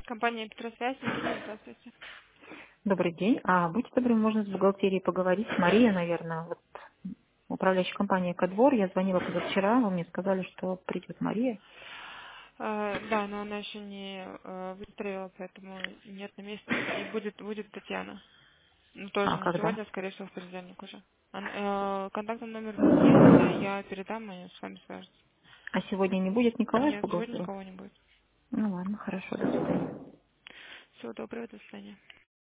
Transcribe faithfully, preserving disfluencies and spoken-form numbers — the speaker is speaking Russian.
Компания Петросвязь, Никита, здравствуйте. Добрый день. А будьте добры, можно с бухгалтерией поговорить? Мария, наверное, вот управляющая компания «Кодвор». Я звонила позавчера, вы мне сказали, что придет Мария. Э, да, но она еще не э, выстроила, поэтому нет на месте. И будет, будет Татьяна. Ну, тоже А не когда? сегодня, а скорее всего в понедельник уже. Ан- э, контактный номер у нас есть, я передам, и с вами свяжутся. А сегодня не будет никого из Нет, сегодня бухгалтера? никого не будет. Ну ладно, хорошо, до свидания. Всего доброго, до свидания.